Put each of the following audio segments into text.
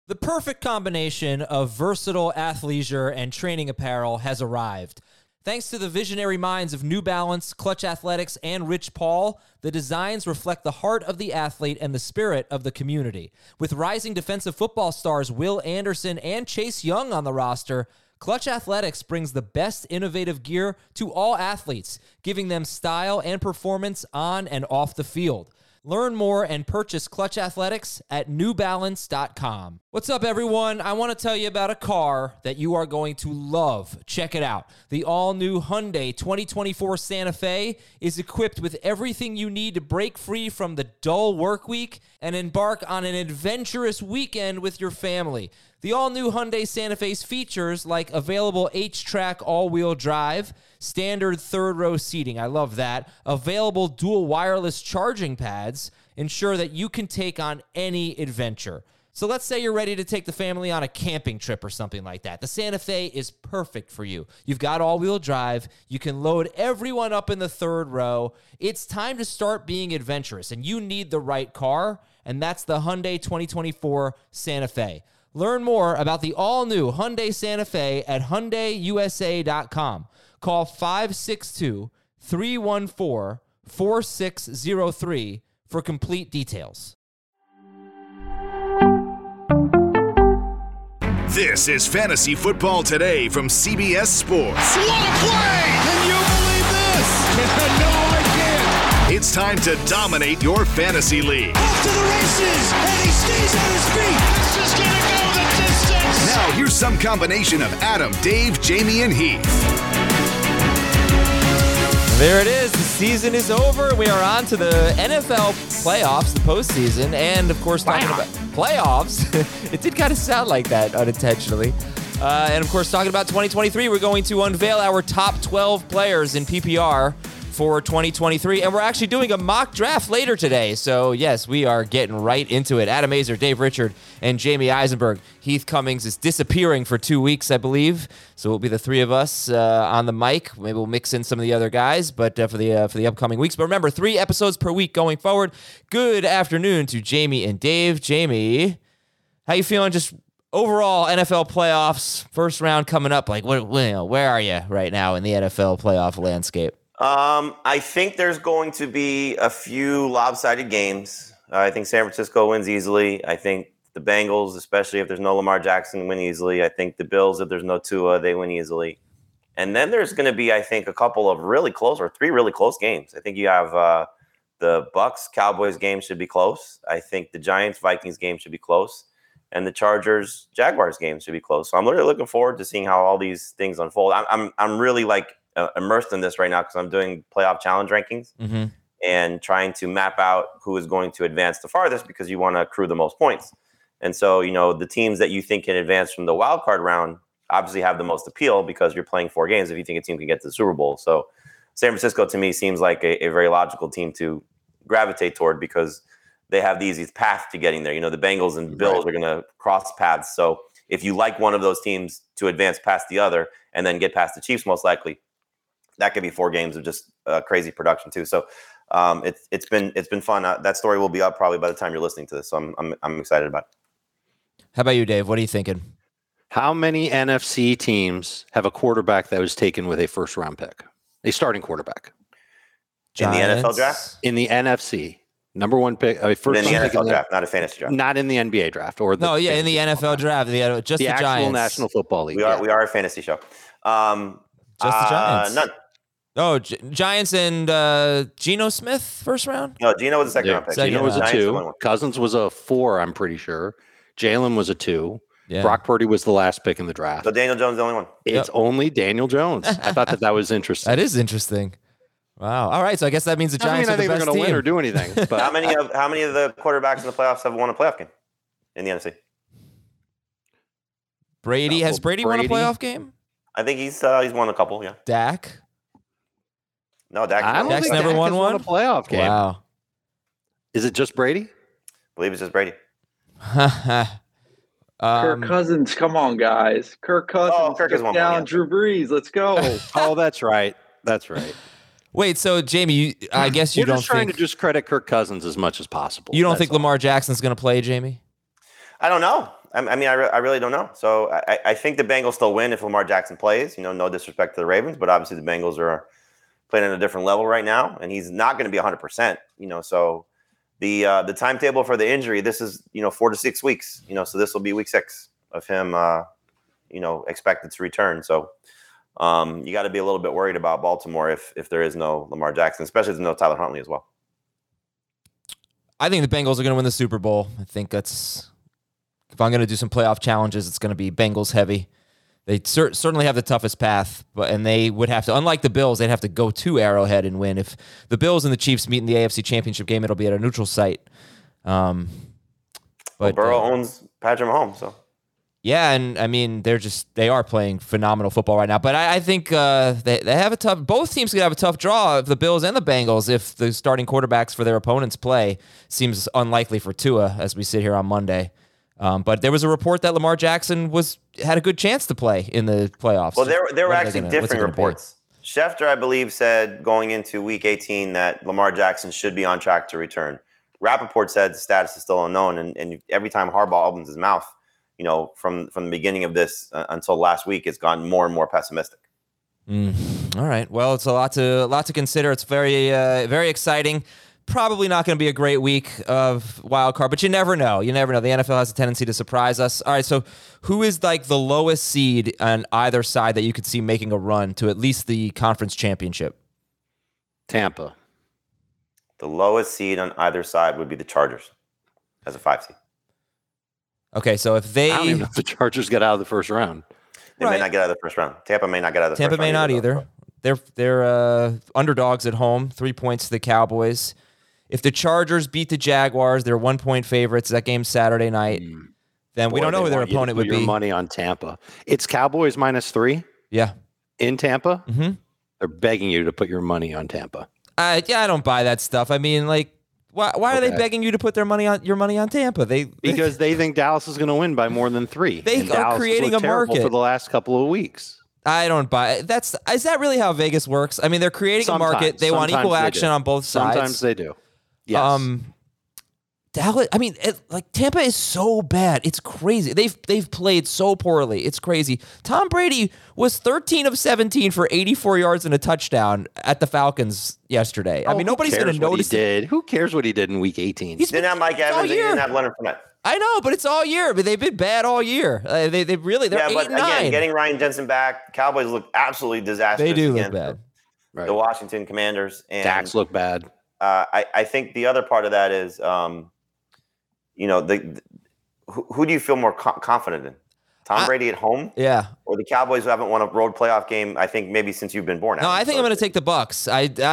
The perfect combination of versatile athleisure and training apparel has arrived. Thanks to the visionary minds of New Balance, Clutch Athletics, and Rich Paul, the designs reflect the heart of the athlete and the spirit of the community. With rising defensive football stars Will Anderson and Chase Young on the roster, Clutch Athletics brings the best innovative gear to all athletes, giving them style and performance on and off the field. Learn more and purchase Clutch Athletics at newbalance.com. What's up, everyone? I want to tell you about a car that you are going to love. Check it out. The all-new Hyundai 2024 Santa Fe is equipped with everything you need to break free from the dull work week and embark on an adventurous weekend with your family. The all-new Hyundai Santa Fe's features like available H-Track all-wheel drive, standard third-row seating, I love that, available dual wireless charging pads, ensure that you can take on any adventure. So let's say you're ready to take the family on a camping trip or something like that. The Santa Fe is perfect for you. You've got all-wheel drive. You can load everyone up in the third row. It's time to start being adventurous, and you need the right car, and that's the Hyundai 2024 Santa Fe. Learn more about the all-new Hyundai Santa Fe at HyundaiUSA.com. Call 562-314-4603 for complete details. This is Fantasy Football Today from CBS Sports. What a play! Can you believe this? No, I can't. It's time to dominate your fantasy league. Off to the races, and he stays on his feet. This is going to go the distance. Now, here's some combination of Adam, Dave, Jamie, and Heath. There it is. The season is over. We are on to the NFL playoffs, the postseason, and, of course, talking about playoffs. It did kind of sound like that unintentionally. And, of course, talking about 2023, we're going to unveil our top 12 players in PPR for 2023, and we're actually doing a mock draft later today. So, yes, we are getting right into it. Adam Aizer, Dave Richard, and Jamie Eisenberg. Heath Cummings is disappearing for 2 weeks, I believe. So it'll be the three of us on the mic. Maybe we'll mix in some of the other guys, but for the upcoming weeks. But remember, 3 episodes per week going forward. Good afternoon to Jamie and Dave. Jamie, how you feeling? Just overall NFL playoffs, first round coming up. Like, where are you right now in the NFL playoff landscape? I think there's going to be a few lopsided games. I think San Francisco wins easily. I think the Bengals, especially if there's no Lamar Jackson, win easily. I think the Bills, if there's no Tua, they win easily. And then there's going to be, I think, a couple of really close or 3 really close games. I think you have the Bucks-Cowboys game should be close. I think the Giants-Vikings game should be close. And the Chargers-Jaguars game should be close. So I'm really looking forward to seeing how all these things unfold. I'm really immersed in this right now because I'm doing playoff challenge rankings and trying to map out who is going to advance the farthest because you want to accrue the most points. And so, the teams that you think can advance from the wild card round obviously have the most appeal because you're playing 4 games if you think a team can get to the Super Bowl. So San Francisco to me seems like a very logical team to gravitate toward because they have the easiest path to getting there. The Bengals and Bills are going to cross paths. So if you like one of those teams to advance past the other and then get past the Chiefs, most likely, that could be 4 games of just crazy production too. So it's been fun. That story will be up probably by the time you're listening to this. So I'm excited about it. How about you, Dave? What are you thinking? How many NFC teams have a quarterback that was taken with a first-round pick, a starting quarterback? In the NFL draft? In the NFC. Number 1 pick. First in the NFL draft, not a fantasy draft. Not in the NBA draft. In the NFL draft. Just the actual Giants. National Football League. We are a fantasy show. Just the Giants. None. Oh, Giants and Geno Smith first round? No, Geno was a second round pick. Geno was a 2. Cousins was a 4, I'm pretty sure. Jalen was a 2. Yeah. Brock Purdy was the last pick in the draft. So Daniel Jones is the only one. It's only Daniel Jones. I thought that was interesting. That is interesting. Wow. All right. So I guess that means the Giants are the best team. I think they're going to win or do anything. But how many of the quarterbacks in the playoffs have won a playoff game in the NFC? Brady. Has Brady won a playoff game? I think he's won a couple, yeah. Dak? No, Dak. I don't Dak's think never Dak won has one? a playoff game. Wow. Is it just Brady? I believe it's just Brady. Kirk Cousins, come on, guys. Kirk Cousins, Kirk has won down one, yeah. Drew Brees. Let's go. Oh, that's right. That's right. Wait, so Jamie, I guess you We're don't just trying think to just credit Kirk Cousins as much as possible. you don't That's think all. Lamar Jackson's going to play, Jamie? I don't know. I really don't know. So I think the Bengals still win if Lamar Jackson plays. No disrespect to the Ravens, but obviously the Bengals are playing at a different level right now, and he's not going to be 100%. So the timetable for the injury, this is 4 to 6 weeks. So this will be week 6 of him. Expected to return. So you got to be a little bit worried about Baltimore if there is no Lamar Jackson, especially if there's no Tyler Huntley as well. I think the Bengals are going to win the Super Bowl. I think if I'm going to do some playoff challenges, it's going to be Bengals heavy. They certainly have the toughest path, and they would have to, unlike the Bills, they'd have to go to Arrowhead and win. If the Bills and the Chiefs meet in the AFC Championship game, it'll be at a neutral site. But Burrow owns Patrick Mahomes, so. Yeah, and I mean they are playing phenomenal football right now. But I think they have a tough. Both teams could have a tough draw of the Bills and the Bengals if the starting quarterbacks for their opponents play. Seems unlikely for Tua as we sit here on Monday. But there was a report that Lamar Jackson had a good chance to play in the playoffs. Well, there were actually different reports. Schefter, I believe, said going into Week 18 that Lamar Jackson should be on track to return. Rappaport said the status is still unknown, and every time Harbaugh opens his mouth, from the beginning of this until last week, it's gone more and more pessimistic. All right. Well, it's a lot to consider. It's very very exciting. Probably not going to be a great week of wild card, but you never know. You never know. The NFL has a tendency to surprise us. All right. So, who is like the lowest seed on either side that you could see making a run to at least the conference championship? Tampa. The lowest seed on either side would be the Chargers as a 5 seed. Okay, so if they... I don't even know if the Chargers get out of the first round. They may not get out of the first round. Tampa may not get out of the first round. Tampa may not either. They're underdogs at home, 3 points to the Cowboys. If the Chargers beat the Jaguars, they're 1 point favorites. That game's Saturday night. Then we don't know who their opponent would be. Your money on Tampa. It's Cowboys -3. Yeah. In Tampa? Mm-hmm. They're begging you to put your money on Tampa. I don't buy that stuff. I mean, like, why are they begging you to put your money on Tampa? Because they think Dallas is going to win by more than 3. They are creating a market for the last couple of weeks. I don't buy it. Is that really how Vegas works? I mean, they're creating a market. They want equal action on both sides. Sometimes they do. Yes. Dallas. I mean, Tampa is so bad. It's crazy. They've played so poorly. It's crazy. Tom Brady was 13 of 17 for 84 yards and a touchdown at the Falcons yesterday. I mean, nobody's going to notice it. Who cares what he did in Week 18? He didn't have Mike Evans. He didn't have Leonard Fournette. I know, but it's all year. But they've been bad all year. They're 8-9. Again, getting Ryan Jensen back, Cowboys look absolutely disastrous. They do look bad. Right. The Washington Commanders and Dax look bad. I think the other part of that is, who do you feel more confident in? Tom Brady at home? Yeah. Or the Cowboys who haven't won a road playoff game, I think, maybe since you've been born. No, I think I'm going to take the Bucs.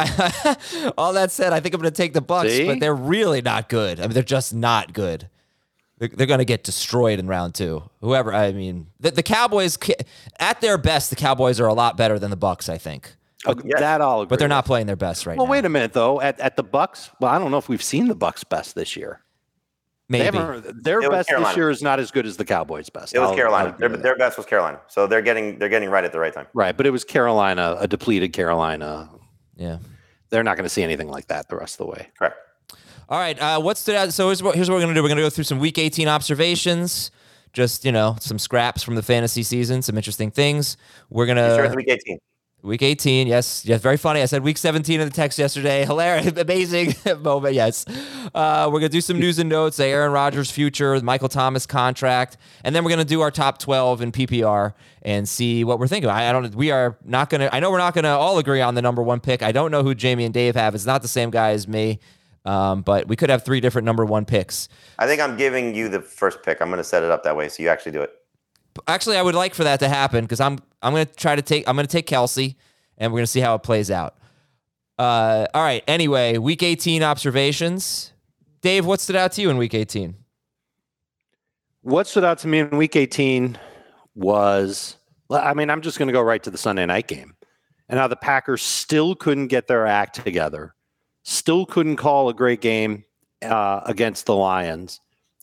All that said, I think I'm going to take the Bucs, but they're really not good. I mean, they're just not good. They're going to get destroyed in round 2. Whoever, I mean, the Cowboys, at their best, the Cowboys are a lot better than the Bucs, I think. That all agree. But they're not playing their best right now. Well, wait a minute, though. At the Bucs, well, I don't know if we've seen the Bucs' best this year. Maybe. Their best this year is not as good as the Cowboys' best. It was Carolina. Their best was Carolina. So they're getting right at the right time. Right, but it was Carolina, a depleted Carolina. Yeah. They're not going to see anything like that the rest of the way. Correct. All right, what stood out? So here's what we're going to do. We're going to go through some Week 18 observations, just, some scraps from the fantasy season, some interesting things. We're going to... Sure, it's Week 18. Week 18, yes, very funny. I said Week 17 in the text yesterday. Hilarious, amazing moment, yes. We're going to do some news and notes, the Aaron Rodgers future, the Michael Thomas contract, and then we're going to do our top 12 in PPR and see what we're thinking. I know we're not going to all agree on the number 1 pick. I don't know who Jamie and Dave have. It's not the same guy as me, but we could have 3 different number 1 picks. I think I'm giving you the first pick. I'm going to set it up that way so you actually do it. Actually, I would like for that to happen because I'm going to take Kelsey, and we're going to see how it plays out. All right. Anyway, Week 18 observations. Dave, what stood out to you in Week 18? What stood out to me in Week 18 was, I'm just going to go right to the Sunday night game, and how the Packers still couldn't get their act together, still couldn't call a great game against the Lions.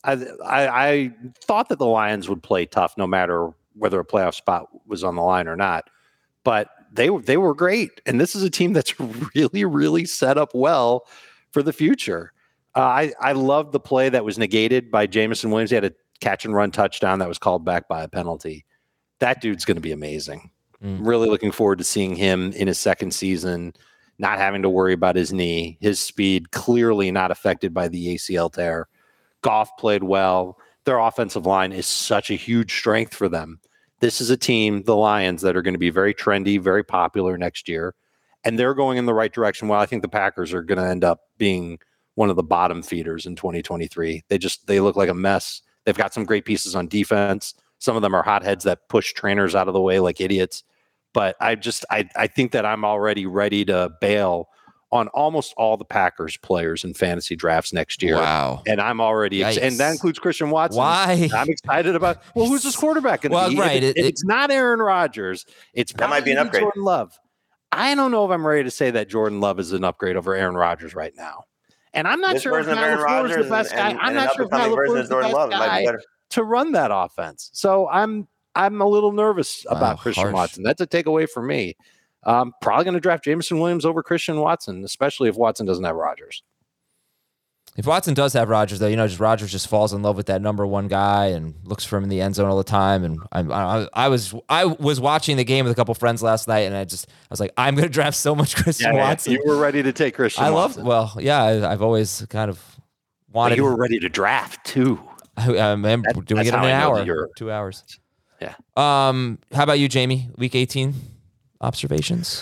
I thought that the Lions would play tough no matter whether a playoff spot was on the line or not, but they were great. And this is a team that's really, really set up well for the future. I love the play that was negated by Jameson Williams. He had a catch and run touchdown that was called back by a penalty. That dude's going to be amazing. Really looking forward to seeing him in his second season, not having to worry about his knee, his speed clearly not affected by the ACL tear. Goff played well. Their offensive line is such a huge strength for them. This is a team, the Lions, that are going to be very trendy, very popular next year. And they're going in the right direction. While I think the Packers are going to end up being one of the bottom feeders in 2023. They look like a mess. They've got some great pieces on defense. Some of them are hotheads that push trainers out of the way like idiots. But I think that I'm already ready to bail on almost all the Packers players in fantasy drafts next year. Wow. And I'm already, and that includes Christian Watson. Why? I'm excited about, who's this quarterback going to be? Right. If it's not Aaron Rodgers, that might be an upgrade. Jordan Love. I don't know if I'm ready to say that Jordan Love is an upgrade over Aaron Rodgers right now. And I'm not sure if Matt LaFleur is the best guy. I'm not sure if Matt LaFleur is the best guy to run that offense. So I'm a little nervous about Christian Watson. That's a takeaway for me. Probably going to draft Jameson Williams over Christian Watson, especially if Watson doesn't have Rodgers. If Watson does have Rodgers, though, just Rodgers just falls in love with that number one guy and looks for him in the end zone all the time. And I was watching the game with a couple friends last night, and I was like, I'm going to draft so much Christian Watson. You were ready to take Christian Watson. I've always kind of wanted. But you were ready to draft too. I remember doing it in an hour, 2 hours. Yeah. How about you, Jamie? Week 18 observations.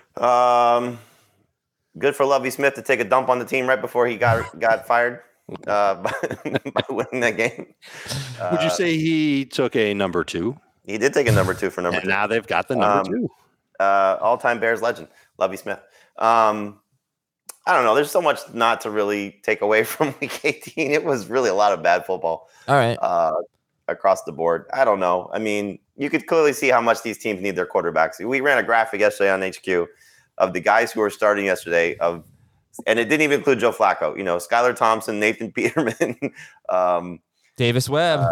Good for Lovie Smith to take a dump on the team right before he got fired by winning that game. Would you say he took a number 2? He did take a number 2 for number 2. Now they've got the number 2. All-time Bears legend, Lovie Smith. I don't know. There's so much not to really take away from Week 18. It was really a lot of bad football. All right. Across the board. I don't know. I mean, you could clearly see how much these teams need their quarterbacks. We ran a graphic yesterday on HQ of the guys who were starting yesterday, and it didn't even include Joe Flacco. Skylar Thompson, Nathan Peterman, Davis Webb,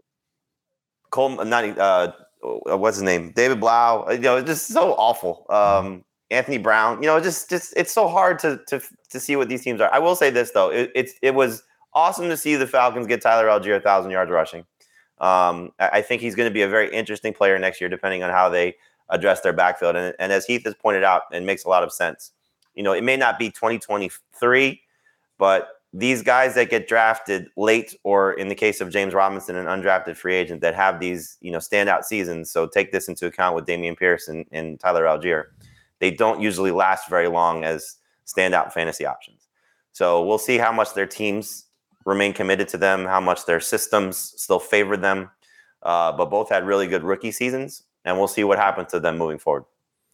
what's his name? David Blau. It's just so awful. Anthony Brown. Just it's so hard to see what these teams are. I will say this though, it was awesome to see the Falcons get Tyler Algier 1,000 yards rushing. I think he's going to be a very interesting player next year, depending on how they address their backfield. And as Heath has pointed out, it makes a lot of sense. It may not be 2023, but these guys that get drafted late, or in the case of James Robinson, an undrafted free agent that have these, standout seasons. So take this into account with Dameon Pierce and Tyler Algier. They don't usually last very long as standout fantasy options. So we'll see how much their teams remain committed to them, how much their systems still favor them. But both had really good rookie seasons, and we'll see what happens to them moving forward.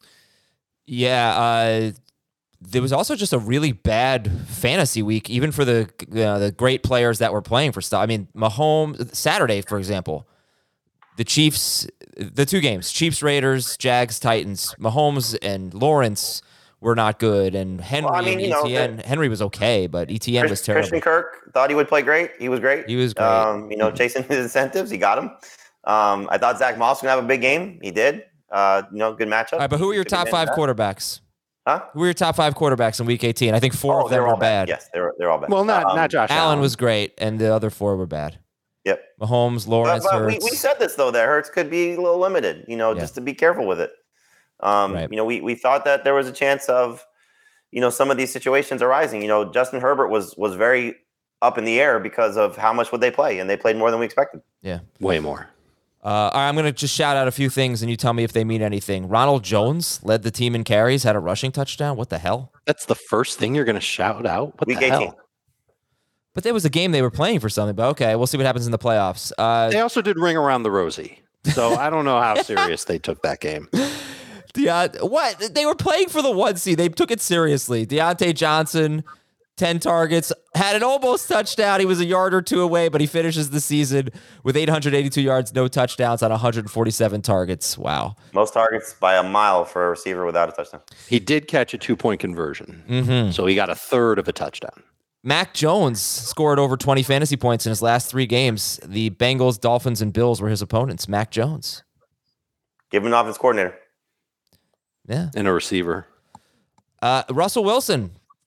Yeah, there was also just a really bad fantasy week, even for the great players that were playing for stuff. I mean, Mahomes, Saturday, for example, the Chiefs, the 2 games, Chiefs, Raiders, Jags, Titans, Mahomes and Lawrence were not good, and Henry and Etienne. Henry was okay, but Etienne was terrible. Christian Kirk thought he would play great. He was great. Chasing his incentives, he got him. I thought Zach Moss was going to have a big game. He did. Good matchup. All right, but who are your top 5 quarterbacks? Huh? Who are your top 5 quarterbacks in Week 18? I think 4 of them were bad. Yes, they're all bad. Well, not Josh Allen. Allen was great, and the other 4 were bad. Yep. Mahomes, Lawrence, but Hurts. we said this, though, that Hurts could be a little limited, just to be careful with it. Right. We thought that there was a chance of, some of these situations arising. Justin Herbert was very up in the air because of how much would they play, and they played more than we expected. Yeah. Way more. All right, I'm going to just shout out a few things, and you tell me if they mean anything. Ronald Jones led the team in carries, had a rushing touchdown. What the hell? That's the first thing you're going to shout out? What Week the 18. hell? But there was a game they were playing for something. But okay, we'll see what happens in the playoffs. They also did Ring Around the Rosie. So I don't know how serious they took that game. What? They were playing for the 1 seed. They took it seriously. Deontay Johnson, 10 targets, had an almost touchdown. He was a yard or 2 away, but he finishes the season with 882 yards, no touchdowns on 147 targets. Wow. Most targets by a mile for a receiver without a touchdown. He did catch a 2-point conversion. So he got a third of a touchdown. Mac Jones scored over 20 fantasy points in his last 3 games. The Bengals, Dolphins, and Bills were his opponents. Mac Jones. Give him an offense coordinator. Yeah. And a receiver. Russell Wilson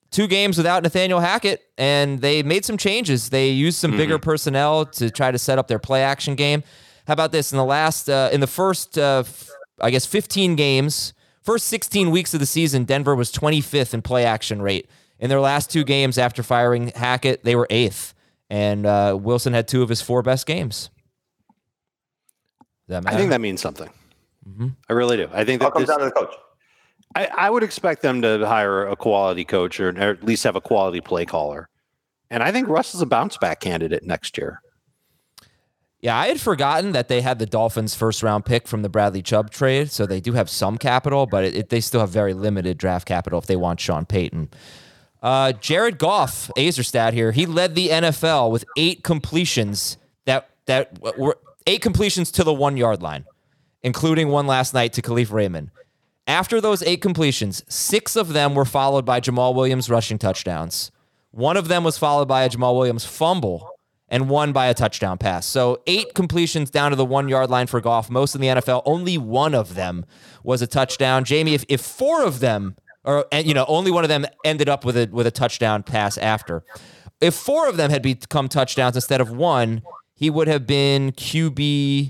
2 games without Nathaniel Hackett, and they made some changes. They used some bigger personnel to try to set up their play action game. How about this? In the first 15 games, first 16 weeks of the season, Denver was 25th in play action rate. In their last 2 games after firing Hackett, they were 8th, and Wilson had 2 of his 4 best games. Does that matter? I think that means something. I really do. I think that comes down to the coach. I would expect them to hire a quality coach or at least have a quality play caller. And I think Russ is a bounce back candidate next year. Yeah, I had forgotten that they had the Dolphins' first-round pick from the Bradley Chubb trade, so they do have some capital, but they still have very limited draft capital if they want Sean Payton. Jared Goff, Azerstat here, he led the NFL with 8 completions that were 8 completions to the 1-yard line, including one last night to Khalif Raymond. After those 8 completions, 6 of them were followed by Jamal Williams rushing touchdowns. 1 of them was followed by a Jamal Williams fumble, and 1 by a touchdown pass. So 8 completions down to the 1-yard line for Goff. Most in the NFL, only 1 of them was a touchdown. Jamie, if 4 of them, only 1 of them ended up with a touchdown pass after. If 4 of them had become touchdowns instead of 1, he would have been QB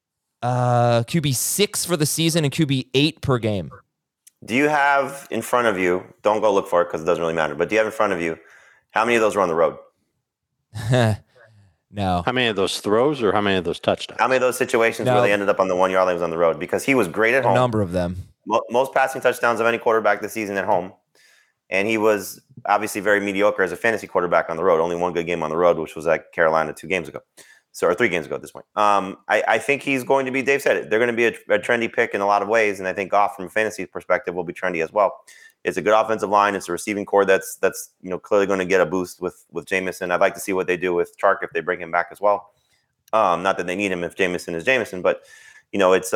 6 for the season and QB 8 per game. Do you have in front of you, don't go look for it because it doesn't really matter, but do you have in front of you, how many of those were on the road? No. How many of those throws or how many of those touchdowns? How many of those situations where they ended up on the 1-yard line was on the road? Because he was great at home. A number of them. Most passing touchdowns of any quarterback this season at home. And he was obviously very mediocre as a fantasy quarterback on the road. Only 1 good game on the road, which was at Carolina 2 games ago. Or 3 games ago at this point. I think he's going to be, Dave said it, they're going to be a trendy pick in a lot of ways, and I think Goff from a fantasy perspective will be trendy as well. It's a good offensive line. It's a receiving core that's clearly going to get a boost with Jameson. I'd like to see what they do with Chark if they bring him back as well. Not that they need him if Jameson is Jameson, but it's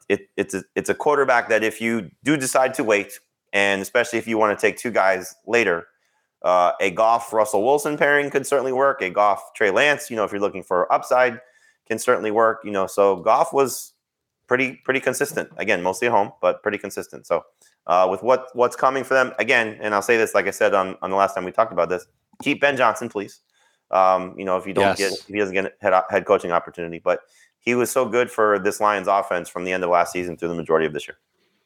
a quarterback that if you do decide to wait, and especially if you want to take 2 guys later, a Goff Russell Wilson pairing could certainly work. A Goff Trey Lance, if you're looking for upside, can certainly work. So Goff was pretty consistent. Again, mostly at home, but pretty consistent. So with what's coming for them again, and I'll say this, like I said on the last time we talked about this, keep Ben Johnson, please. If he doesn't get a head coaching opportunity, but he was so good for this Lions offense from the end of last season through the majority of this year.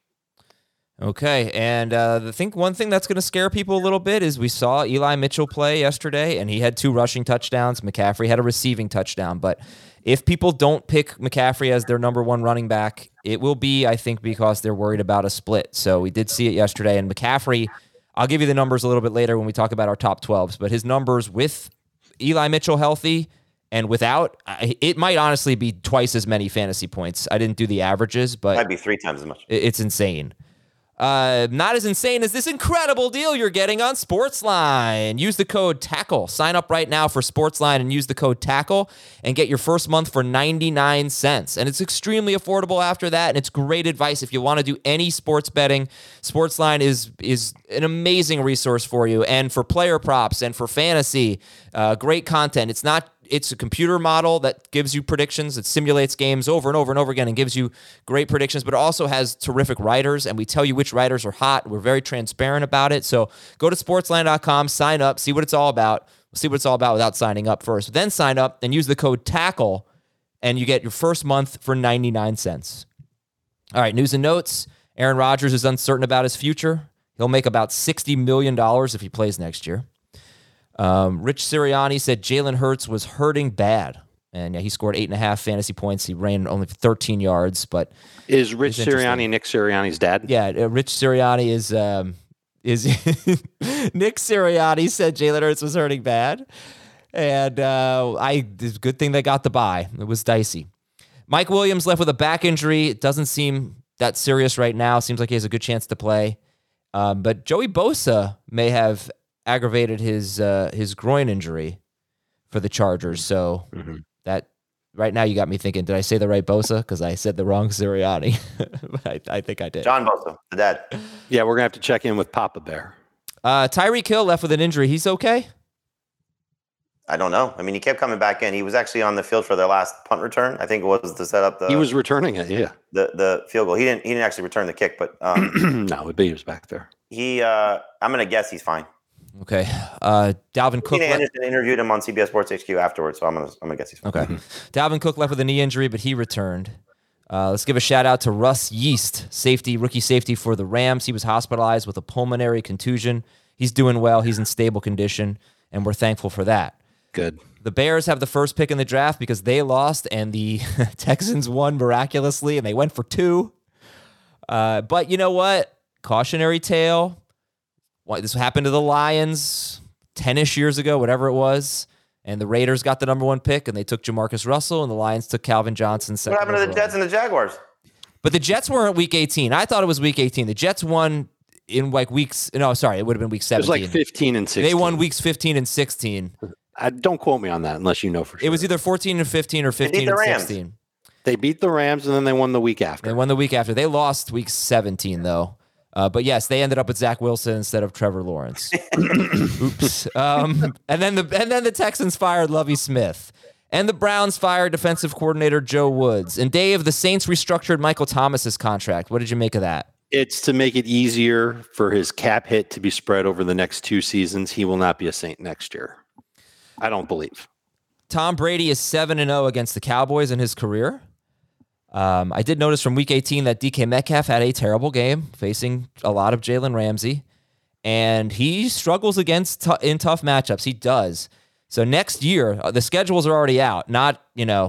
Okay, and one thing that's going to scare people a little bit is we saw Eli Mitchell play yesterday, and he had 2 rushing touchdowns. McCaffrey had a receiving touchdown. But if people don't pick McCaffrey as their number 1 running back, it will be, I think, because they're worried about a split. So we did see it yesterday, and McCaffrey, I'll give you the numbers a little bit later when we talk about our top 12s, but his numbers with Eli Mitchell healthy and without, it might honestly be twice as many fantasy points. I didn't do the averages, but it might be 3 times as much. It's insane. Not as insane as this incredible deal you're getting on Sportsline. Use the code TACKLE. Sign up right now for Sportsline and use the code TACKLE and get your first month for 99 cents. And it's extremely affordable after that, and it's great advice if you want to do any sports betting. Sportsline is an amazing resource for you and for player props and for fantasy. Great content. It's a computer model that gives you predictions. It simulates games over and over and over again and gives you great predictions, but it also has terrific writers, and we tell you which writers are hot. We're very transparent about it. So go to sportsline.com, sign up, see what it's all about. We'll see what it's all about without signing up first. Then sign up and use the code TACKLE, and you get your first month for 99 cents. All right, news and notes. Aaron Rodgers is uncertain about his future. He'll make about $60 million if he plays next year. Rich Sirianni said Jalen Hurts was hurting bad. And he scored 8.5 fantasy points. He ran only 13 yards. But is Rich Sirianni Nick Sirianni's dad? Yeah, Rich Sirianni is Nick Sirianni said Jalen Hurts was hurting bad. And it's a good thing they got the bye. It was dicey. Mike Williams left with a back injury. It doesn't seem that serious right now. Seems like he has a good chance to play. But Joey Bosa may have aggravated his groin injury for the Chargers. So that right now you got me thinking, did I say the right Bosa? Because I said the wrong Sirianni. But I think I did. John Bosa, the dad. Yeah, we're going to have to check in with Papa Bear. Tyreek Hill left with an injury. He's okay? I don't know. I mean, he kept coming back in. He was actually on the field for their last punt return. I think it was to set up the... He was returning it, yeah. The field goal. He didn't actually return the kick, but... No, but he was back there. I'm going to guess he's fine. Okay. Dalvin Cook. Tina Anderson interviewed him on CBS Sports HQ afterwards, so I'm gonna guess he's fine. Okay. Dalvin Cook left with a knee injury, but he returned. Let's give a shout out to Russ Yeast, rookie safety for the Rams. He was hospitalized with a pulmonary contusion. He's doing well. He's in stable condition, and we're thankful for that. Good. The Bears have the first pick in the draft because they lost, and the Texans won miraculously, and they went for 2. But you know what? Cautionary tale. This happened to the Lions 10-ish years ago, whatever it was. And the Raiders got the number 1 pick, and they took Jamarcus Russell, and the Lions took Calvin Johnson. What happened to the Jets and the Jaguars? But the Jets weren't week 18. I thought it was week 18. The Jets won in like weeks. No, sorry, it would have been week 17. It was like 15 and 16. They won weeks 15 and 16. Don't quote me on that unless you know for sure. It was either 14 and 15 or 15 and 16. They beat the Rams, and then they won the week after. They won the week after. They lost week 17, though. But yes, they ended up with Zach Wilson instead of Trevor Lawrence. Oops. And then the Texans fired Lovie Smith. And the Browns fired defensive coordinator Joe Woods. And Dave, the Saints restructured Michael Thomas's contract. What did you make of that? It's to make it easier for his cap hit to be spread over the next 2 seasons. He will not be a Saint next year. I don't believe. Tom Brady is 7-0 against the Cowboys in his career. I did notice from week 18 that DK Metcalf had a terrible game facing a lot of Jalen Ramsey, and he struggles in tough matchups. He does. So next year, the schedules are already out. Not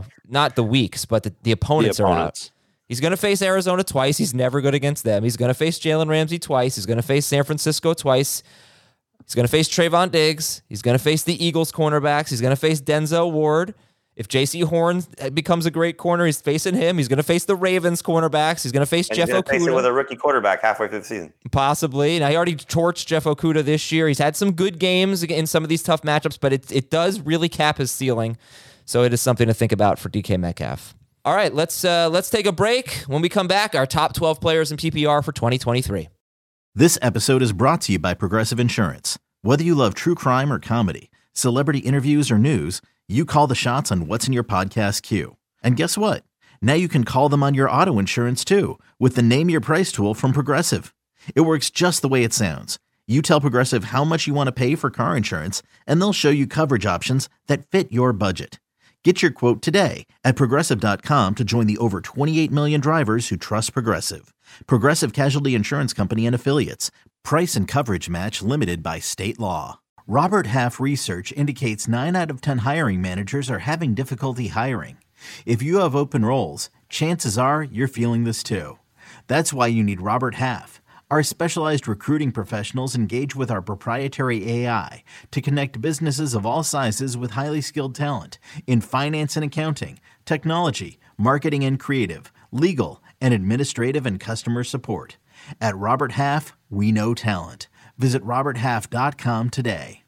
the weeks, but the opponents are out. He's going to face Arizona twice. He's never good against them. He's going to face Jalen Ramsey twice. He's going to face San Francisco twice. He's going to face Trayvon Diggs. He's going to face the Eagles cornerbacks. He's going to face Denzel Ward. If J.C. Horn becomes a great corner, he's facing him. He's going to face the Ravens cornerbacks. He's going to face Jeff Okudah. Face it with a rookie quarterback halfway through the season. Possibly. Now, he already torched Jeff Okudah this year. He's had some good games in some of these tough matchups, but it does really cap his ceiling. So it is something to think about for DK Metcalf. All right, let's take a break. When we come back, our top 12 players in PPR for 2023. This episode is brought to you by Progressive Insurance. Whether you love true crime or comedy, celebrity interviews or news, you call the shots on what's in your podcast queue. And guess what? Now you can call them on your auto insurance too with the Name Your Price tool from Progressive. It works just the way it sounds. You tell Progressive how much you want to pay for car insurance, and they'll show you coverage options that fit your budget. Get your quote today at Progressive.com to join the over 28 million drivers who trust Progressive. Progressive Casualty Insurance Company and Affiliates. Price and coverage match limited by state law. Robert Half research indicates 9 out of 10 hiring managers are having difficulty hiring. If you have open roles, chances are you're feeling this too. That's why you need Robert Half. Our specialized recruiting professionals engage with our proprietary AI to connect businesses of all sizes with highly skilled talent in finance and accounting, technology, marketing and creative, legal, and administrative and customer support. At Robert Half, we know talent. Visit roberthalf.com today.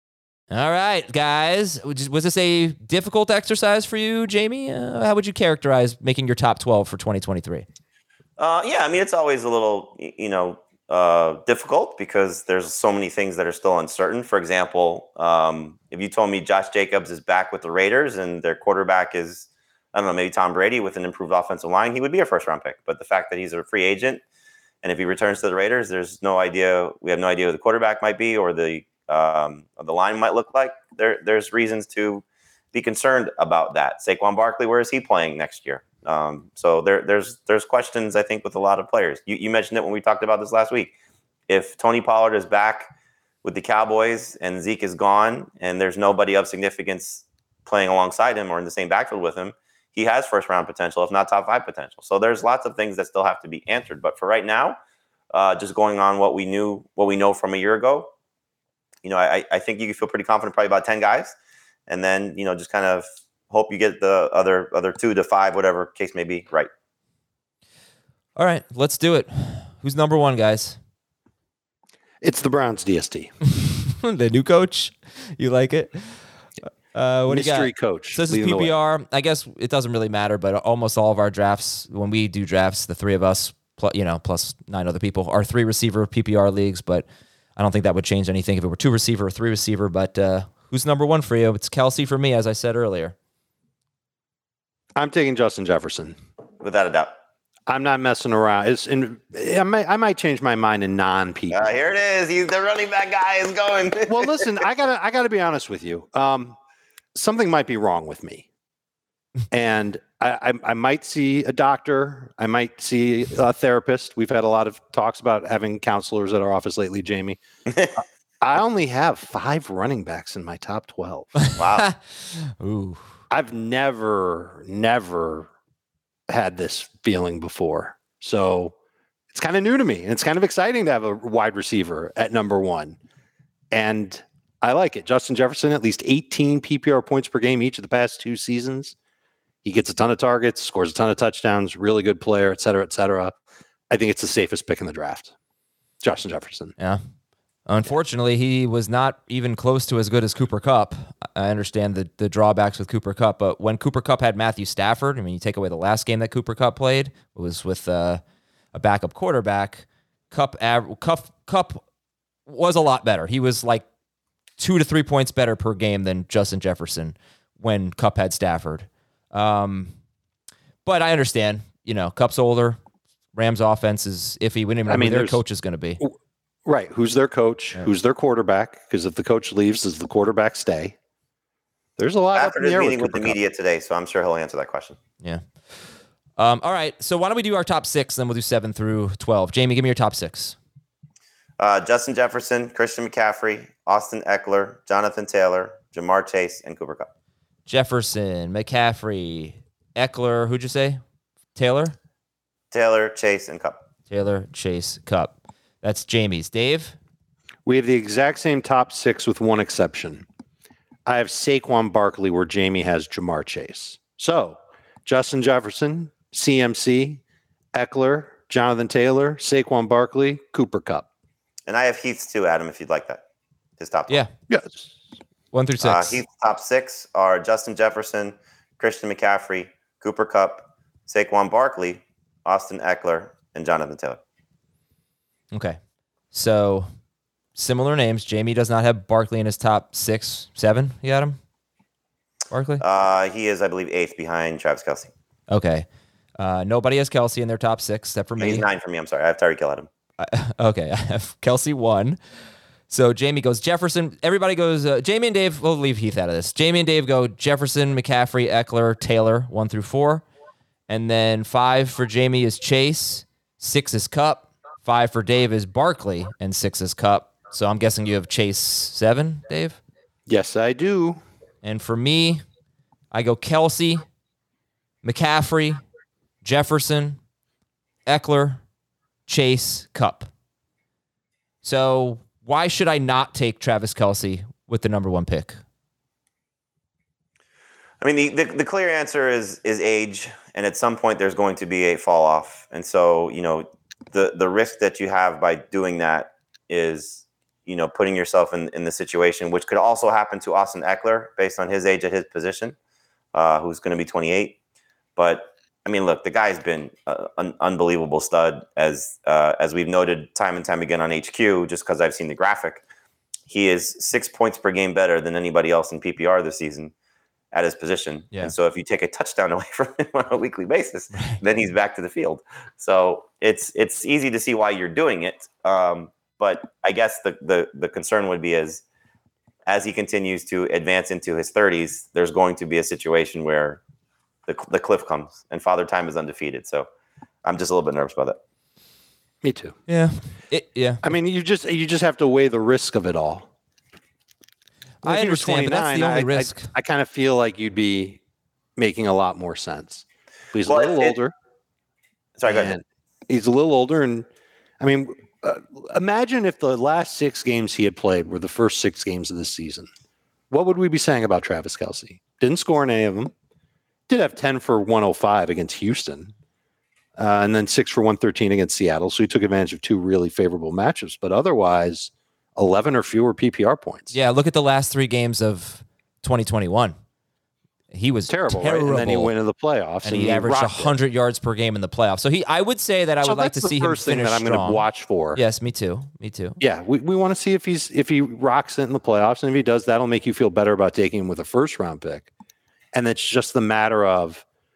All right, guys. Was this a difficult exercise for you, Jamie? How would you characterize making your top 12 for 2023? Yeah, I mean, it's always a little, difficult because there's so many things that are still uncertain. For example, if you told me Josh Jacobs is back with the Raiders and their quarterback is, I don't know, maybe Tom Brady with an improved offensive line, he would be a first-round pick. But the fact that he's a free agent, and if he returns to the Raiders, there's no idea. We have no idea who the quarterback might be or the line might look like. There's reasons to be concerned about that. Saquon Barkley, where is he playing next year? So there's questions, I think, with a lot of players. You mentioned it when we talked about this last week. If Tony Pollard is back with the Cowboys and Zeke is gone and there's nobody of significance playing alongside him or in the same backfield with him, he has first-round potential, if not top 5 potential. So there's lots of things that still have to be answered. But for right now, just going on what we know from a year ago, I think you can feel pretty confident probably about 10 guys. And then, just kind of hope you get the other 2 to 5, whatever case may be, right. All right, let's do it. Who's number 1, guys? It's the Browns DST. The new coach? You like it? What Mystery do you got? coach. So this is PPR. I guess it doesn't really matter, but almost all of our drafts, when we do drafts, the 3 of us, plus 9 other people, are 3 receiver PPR leagues, but I don't think that would change anything if it were 2 receiver or 3 receiver. But who's number 1 for you? It's Kelsey for me, as I said earlier. I'm taking Justin Jefferson. Without a doubt. I'm not messing around. I might change my mind in non-people. Here it is. The running back guy is going. Well, listen, I gotta be honest with you. Something might be wrong with me, and I might see a doctor. I might see a therapist. We've had a lot of talks about having counselors at our office lately, Jamie. I only have 5 running backs in my top 12. Wow. Ooh. I've never had this feeling before. So it's kind of new to me. And it's kind of exciting to have a wide receiver at number 1. And I like it. Justin Jefferson, at least 18 PPR points per game each of the past 2 seasons. He gets a ton of targets, scores a ton of touchdowns, really good player, et cetera, et cetera. I think it's the safest pick in the draft. Justin Jefferson. Yeah. Unfortunately, he was not even close to as good as Cooper Kupp. I understand the drawbacks with Cooper Kupp, but when Cooper Kupp had Matthew Stafford, I mean, you take away the last game that Cooper Kupp played, it was with a backup quarterback. Kupp was a lot better. He was like 2 to 3 points better per game than Justin Jefferson when Kupp had Stafford. But I understand, Kupp's older. Rams offense is iffy. We don't even know who their coach is going to be. Right. Who's their coach? Yeah. Who's their quarterback? Because if the coach leaves, does the quarterback stay? There's a lot after up in the his air meeting with the media today, so I'm sure he'll answer that question. Yeah. All right. So why don't we do our top 6, then we'll do 7 through 12. Jamie, give me your top 6. Justin Jefferson, Christian McCaffrey, Austin Eckler, Jonathan Taylor, Jamar Chase, and Cooper Kupp. Jefferson, McCaffrey, Eckler. Who'd you say? Taylor, Chase, and Kupp. Taylor, Chase, Kupp. That's Jamie's. Dave? We have the exact same top 6 with one exception. I have Saquon Barkley where Jamie has Jamar Chase. So, Justin Jefferson, CMC, Eckler, Jonathan Taylor, Saquon Barkley, Cooper Kupp. And I have Heath's too, Adam, if you'd like that. His top 12. Yeah. Yes. 1 through 6. Heath's top 6 are Justin Jefferson, Christian McCaffrey, Cooper Kupp, Saquon Barkley, Austin Eckler, and Jonathan Taylor. Okay. So, similar names. Jamie does not have Barkley in his top 6, 7. You got him? Barkley? He is, I believe, 8th behind Travis Kelce. Okay. Nobody has Kelce in their top 6 except for me. He's 9 for me. I'm sorry. I have Tyreek Hill at him. Okay. I have Kelce 1. So, Jamie goes Jefferson. Everybody goes Jamie and Dave. We'll leave Heath out of this. Jamie and Dave go Jefferson, McCaffrey, Eckler, Taylor, 1 through 4. And then 5 for Jamie is Chase. 6 is Kupp. 5 for Dave is Barkley, and 6 is Kupp. So I'm guessing you have Chase 7, Dave? Yes, I do. And for me, I go Kelce, McCaffrey, Jefferson, Eckler, Chase, Kupp. So why should I not take Travis Kelce with the number 1 pick? I mean, the clear answer is age, and at some point there's going to be a fall off. And so, the risk that you have by doing that is, putting yourself in the situation, which could also happen to Austin Eckler based on his age at his position, who's going to be 28. But I mean, look, the guy's been an unbelievable stud, as we've noted time and time again on HQ. Just because I've seen the graphic, he is 6 points per game better than anybody else in PPR this season at his position. Yeah. And so if you take a touchdown away from him on a weekly basis, then he's back to the field. So it's easy to see why you're doing it. But I guess the concern would be as he continues to advance into his 30s, there's going to be a situation where the cliff comes and Father Time is undefeated. So I'm just a little bit nervous about that. Me too. Yeah. I mean, you just have to weigh the risk of it all. I understand, but that's the only risk. I kind of feel like you'd be making a lot more sense. But he's a little older. Sorry, go ahead. He's a little older, and I mean, imagine if the last 6 games he had played were the first 6 games of this season. What would we be saying about Travis Kelce? Didn't score in any of them. Did have 10 for 105 against Houston, and then 6 for 113 against Seattle. So he took advantage of 2 really favorable matchups, but otherwise 11 or fewer PPR points. Yeah, look at the last 3 games of 2021. He was terrible. Right? And then he went into the playoffs. And he averaged 100 yards per game in the playoffs. So I would say that I would like to see him finish strong. That's the first thing that I'm going to watch for. Yes, me too. Yeah, we want to see if he rocks it in the playoffs. And if he does, that'll make you feel better about taking him with a first-round pick. And it's just the matter of,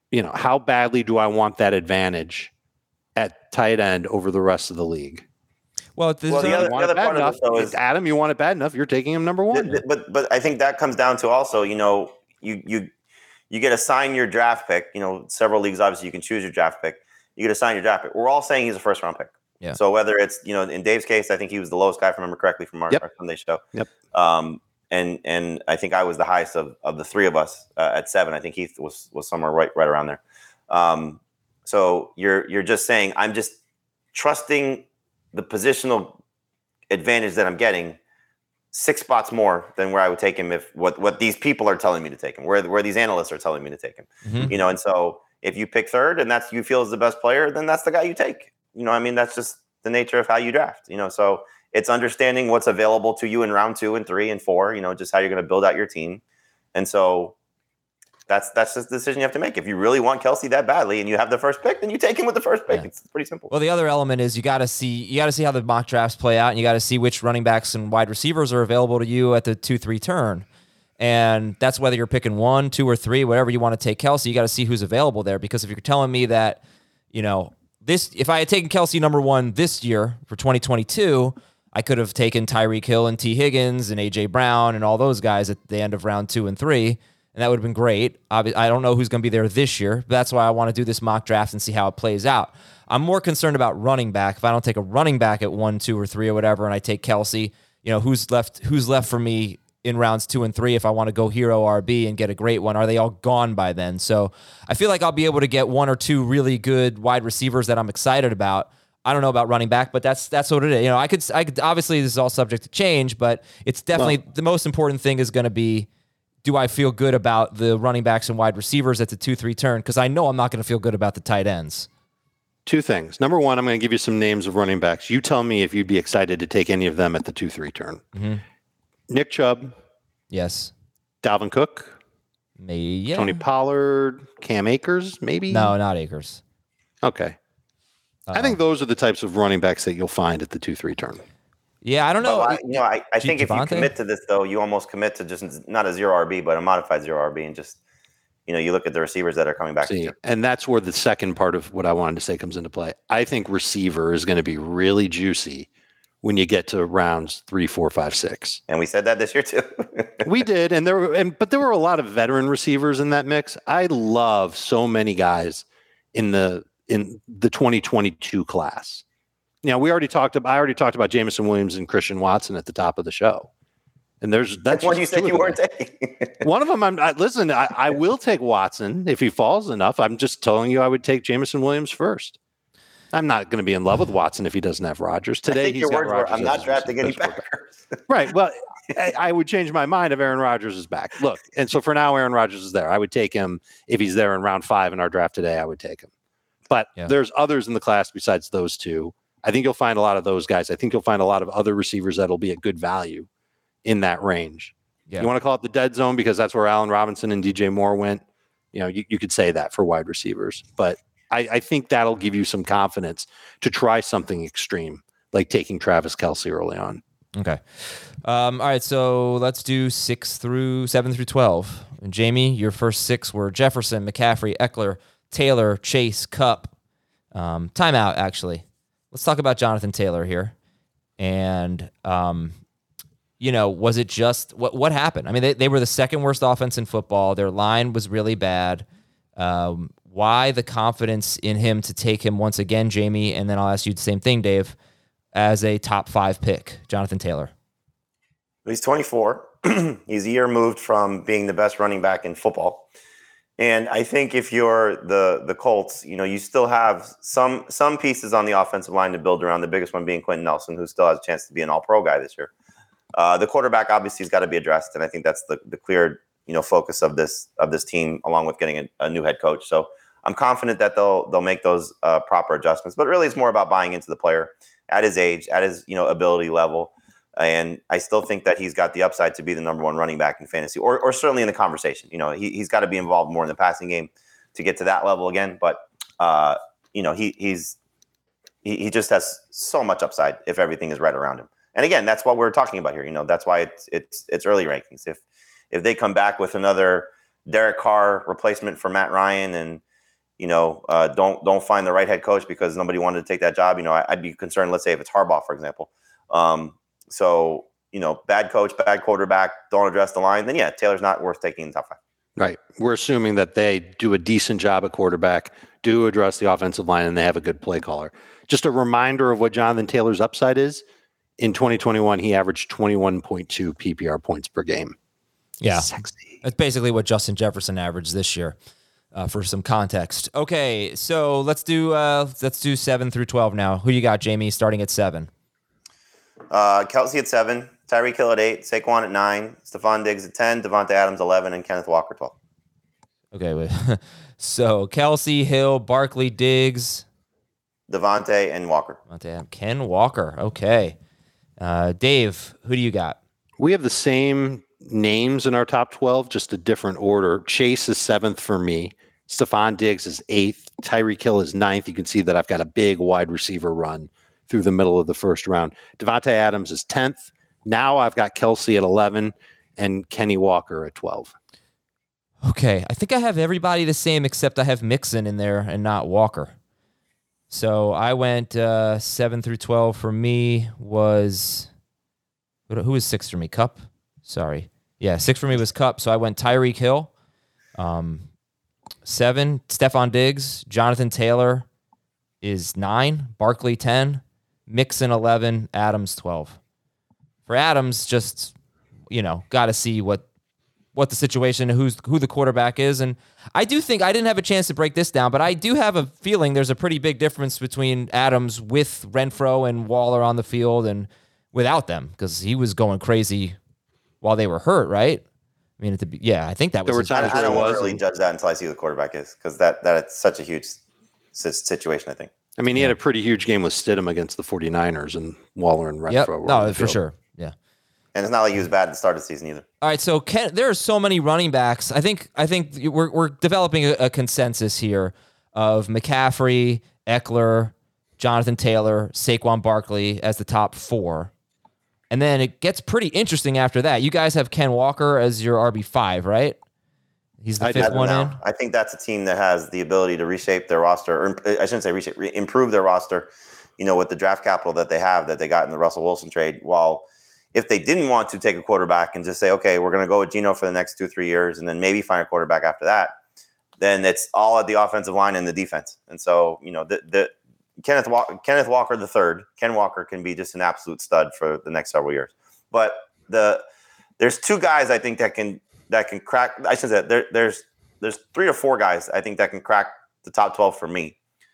how badly do I want that advantage at tight end over the rest of the league? Well, the other part of it, though, is Adam, you want it bad enough, you're taking him number one. But I think that comes down to also, you get assigned your draft pick. Several leagues, obviously, you can choose your draft pick. You get assigned your draft pick. We're all saying he's a first round pick. Yeah. So whether it's, in Dave's case, I think he was the lowest guy, if I remember correctly, from our Sunday show. Yep. And I think I was the highest of the three of us at 7. I think Heath was somewhere right around there. So you're just saying, I'm just trusting the positional advantage that I'm getting 6 spots more than where I would take him if what these people are telling me to take him, where these analysts are telling me to take him. Mm-hmm. And so if you pick third and that's you feel is the best player, then that's the guy you take. That's just the nature of how you draft. So it's understanding what's available to you in round 2 and 3 and 4. Just how you're going to build out your team. And so that's just the decision you have to make. If you really want Kelce that badly and you have the first pick, then you take him with the first pick. Yeah. It's pretty simple. Well, the other element is you got to see how the mock drafts play out, and you got to see which running backs and wide receivers are available to you at the 2-3 turn. And that's whether you're picking 1, 2, or 3, whatever you want to take Kelce. You got to see who's available there, because if you're telling me that, if I had taken Kelce number 1 this year for 2022, I could have taken Tyreek Hill and T. Higgins and A.J. Brown and all those guys at the end of round 2 and 3. And that would have been great. I don't know who's going to be there this year. But that's why I want to do this mock draft and see how it plays out. I'm more concerned about running back. If I don't take a running back at 1, 2, or 3 or whatever, and I take Kelce, who's left for me in rounds 2 and 3 if I want to go hero RB and get a great one? Are they all gone by then? So I feel like I'll be able to get 1 or 2 really good wide receivers that I'm excited about. I don't know about running back, but that's what it is. I could obviously, this is all subject to change, but it's definitely the most important thing is going to be, do I feel good about the running backs and wide receivers at the 2-3 turn? Because I know I'm not going to feel good about the tight ends. 2 things. Number 1, I'm going to give you some names of running backs. You tell me if you'd be excited to take any of them at the 2-3 turn. Mm-hmm. Nick Chubb. Yes. Dalvin Cook. Maybe. Yeah. Tony Pollard. Cam Akers, maybe? No, not Akers. Okay. I think those are the types of running backs that you'll find at the 2-3 turn. Yeah, I don't know. I think if you commit to this, though, you almost commit to just not a 0 RB, but a modified 0 RB, and just, you look at the receivers that are coming back. And that's where the second part of what I wanted to say comes into play. I think receiver is going to be really juicy when you get to rounds 3, 4, 5, 6. And we said that this year too. We did, but there were a lot of veteran receivers in that mix. I love so many guys in the 2022 class. I already talked about Jameson Williams and Christian Watson at the top of the show. And that's one you said you weren't taking. One of them, I will take Watson if he falls enough. I'm just telling you I would take Jameson Williams first. I'm not going to be in love with Watson if he doesn't have Rodgers. Today, he's got Rodgers. I'm not drafting any Packers. Right. Well, I would change my mind if Aaron Rodgers is back. Look, and so for now, Aaron Rodgers is there. I would take him if he's there in round 5 in our draft today. I would take him. But there's others in the class besides those 2. I think you'll find a lot of those guys. I think you'll find a lot of other receivers that'll be at good value in that range. Yeah. You want to call it the dead zone because that's where Allen Robinson and DJ Moore went. You could say that for wide receivers, but I think that'll give you some confidence to try something extreme, like taking Travis Kelce early on. Okay. All right. So let's do 7 through 12. And Jamie, your first 6 were Jefferson, McCaffrey, Eckler, Taylor, Chase, Kupp. Timeout, actually. Let's talk about Jonathan Taylor here. And, was it just what happened? I mean, they were the second worst offense in football. Their line was really bad. Why the confidence in him to take him once again, Jamie? And then I'll ask you the same thing, Dave, as a top 5 pick, Jonathan Taylor. He's 24. He's a year removed from being the best running back in football. And I think if you're the Colts, you still have some pieces on the offensive line to build around, the biggest one being Quentin Nelson, who still has a chance to be an all-pro guy this year. The quarterback obviously has got to be addressed, and I think that's the clear focus of this team, along with getting a new head coach. So I'm confident that they'll make those proper adjustments. But really, it's more about buying into the player at his age, at his ability level. And I still think that he's got the upside to be the number 1 running back in fantasy, or certainly in the conversation. He's got to be involved more in the passing game to get to that level again. But he just has so much upside if everything is right around him. And again, that's what we're talking about here. That's why it's early rankings. If they come back with another Derek Carr replacement for Matt Ryan, and don't find the right head coach because nobody wanted to take that job. I'd be concerned, let's say if it's Harbaugh, for example. Bad coach, bad quarterback, don't address the line, then yeah, Taylor's not worth taking in the top 5. Right. We're assuming that they do a decent job at quarterback, do address the offensive line, and they have a good play caller. Just a reminder of what Jonathan Taylor's upside is. In 2021, he averaged 21.2 PPR points per game. Yeah. Sexy. That's basically what Justin Jefferson averaged this year, for some context. Okay, so let's do 7 through 12 now. Who you got, Jamie, starting at 7? Kelsey at 7, Tyreek Hill at 8, Saquon at 9, Stephon Diggs at 10, Devontae Adams 11, and Kenneth Walker 12. Okay, wait. So Kelsey, Hill, Barkley, Diggs, Devontae, and Walker. Ken Walker. Okay. Dave, who do you got? We have the same names in our top 12, just a different order. Chase is 7th for me. Stephon Diggs is 8th. Tyreek Hill is 9th. You can see that I've got a big wide receiver run through the middle of the first round. Devontae Adams is 10th. Now I've got Kelsey at 11 and Kenny Walker at 12. Okay, I think I have everybody the same except I have Mixon in there and not Walker. So I went 7 through 12 for me was... Who was 6 for me? Kupp? Sorry. Yeah, 6 for me was Kupp. So I went Tyreek Hill. 7, Stephon Diggs. Jonathan Taylor is 9. Barkley 10. Mixon 11. Adams 12. For Adams, just, got to see what the situation, who the quarterback is. And I do think, I didn't have a chance to break this down, but I do have a feeling there's a pretty big difference between Adams with Renfrow and Waller on the field and without them, because he was going crazy while they were hurt, right? I mean, I think that was. There were times I don't really judge that until I see who the quarterback is, because that's such a huge situation, I think. I mean, he had a pretty huge game with Stidham against the 49ers, and Waller and Renfrow were on the for field. sure. Yeah. And it's not like he was bad at the start of the season either. All right, so there are so many running backs. I think we're developing a consensus here of McCaffrey, Eckler, Jonathan Taylor, Saquon Barkley as the top 4. And then it gets pretty interesting after that. You guys have Ken Walker as your RB5, right? He's the 5th one in. I think that's a team that has the ability to reshape their roster, or I shouldn't say reshape, improve their roster, with the draft capital that they have, that they got in the Russell Wilson trade. While if they didn't want to take a quarterback and just say, okay, we're going to go with Geno for the next 2-3 years and then maybe find a quarterback after that, then it's all at the offensive line and the defense. And so, the Kenneth Walker III, Ken Walker can be just an absolute stud for the next several years. But there's 2 guys I think that can crack. I should say there's 3 or 4 guys I think that can crack the top 12 for me.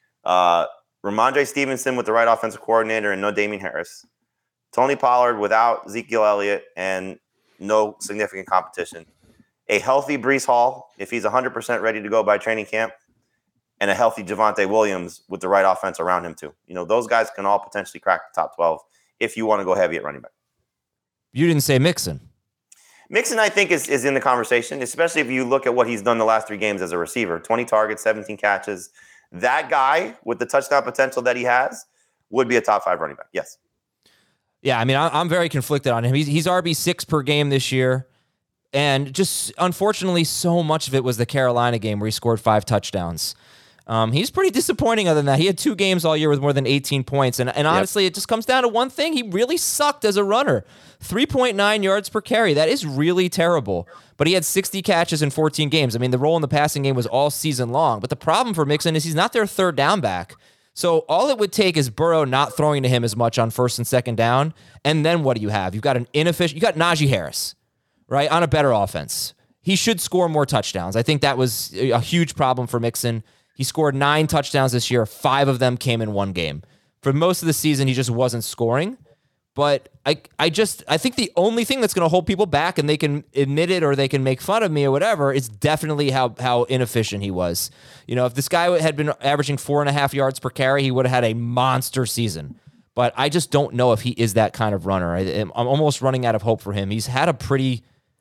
Ramondre Stevenson with the right offensive coordinator and no Damian Harris. Tony Pollard without Ezekiel Elliott and no significant competition. A healthy Breece Hall, if he's 100% ready to go by training camp, and a healthy Javonte Williams with the right offense around him too. Those guys can all potentially crack the top 12 if you want to go heavy at running back. You didn't say Mixon. Mixon, I think, is in the conversation, especially if you look at what he's done the last 3 games as a receiver. 20 targets, 17 catches. That guy with the touchdown potential that he has would be a top 5 running back. Yes. Yeah, I mean, I'm very conflicted on him. He's RB6 per game this year. And just, unfortunately, so much of it was the Carolina game where he scored 5 touchdowns. He's pretty disappointing other than that. He had 2 games all year with more than 18 points. And honestly, It just comes down to one thing. He really sucked as a runner. 3.9 yards per carry. That is really terrible. But he had 60 catches in 14 games. I mean, the role in the passing game was all season long. But the problem for Mixon is he's not their third down back. So all it would take is Burrow not throwing to him as much on 1st and 2nd down. And then what do you have? You got Najee Harris, right, on a better offense. He should score more touchdowns. I think that was a huge problem for Mixon. He scored 9 touchdowns this year. 5 of them came in 1 game. For most of the season, he just wasn't scoring. But I think the only thing that's going to hold people back, and they can admit it or they can make fun of me or whatever, is definitely how inefficient he was. If this guy had been averaging 4.5 yards per carry, he would have had a monster season. But I just don't know if he is that kind of runner. I'm almost running out of hope for him. He's had a pretty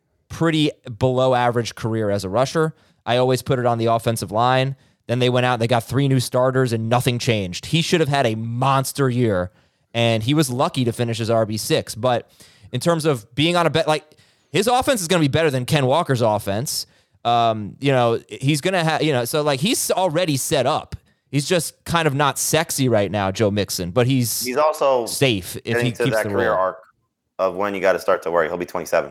below average career as a rusher. I always put it on the offensive line. Then they went out and they got 3 new starters and nothing changed. He should have had a monster year, and he was lucky to finish as RB6. But in terms of being on a bet, his offense is going to be better than Ken Walker's offense. He's going to have, so like he's already set up. He's just kind of not sexy right now, Joe Mixon, but he's also safe if he to keeps that the career role. arc of when you got to start to worry. He'll be 27.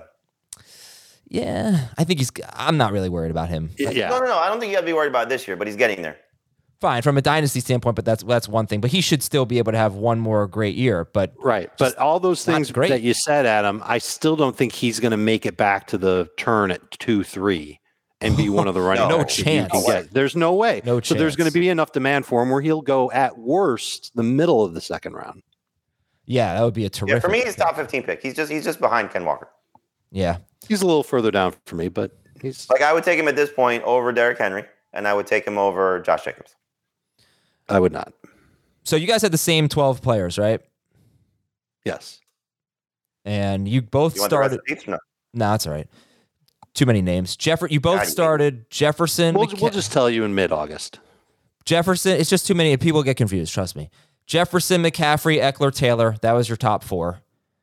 Yeah, I think I'm not really worried about him. Yeah. No. I don't think you got to be worried about it this year, but he's getting there. Fine, from a dynasty standpoint, but that's one thing. But he should still be able to have one more great year. But Right. But all those things great. that you said, Adam, I still don't think he's going to make it back to the turn at 2-3 and be one of the running No backs that you chance. can get. There's no way. No So there's chance. going to be enough demand for him where he'll go at worst the middle of the second round. yeah, that would be a terrific. Yeah, for me, he's top 15 pick. He's just behind Ken Walker. Yeah, He's a little further down for me, but he's Like I would take him at this point over Derrick Henry, and I would take him over Josh Jacobs. I would not. so you guys had the same 12 players, right? Yes. And you both You want the rest started. of the seats or no? No, that's all right. Too many names. You both God, you- started Jefferson. We'll just tell you in mid-August. Jefferson. It's just too many. People get confused. Trust me. Jefferson, McCaffrey, Eckler, Taylor. That was your top four.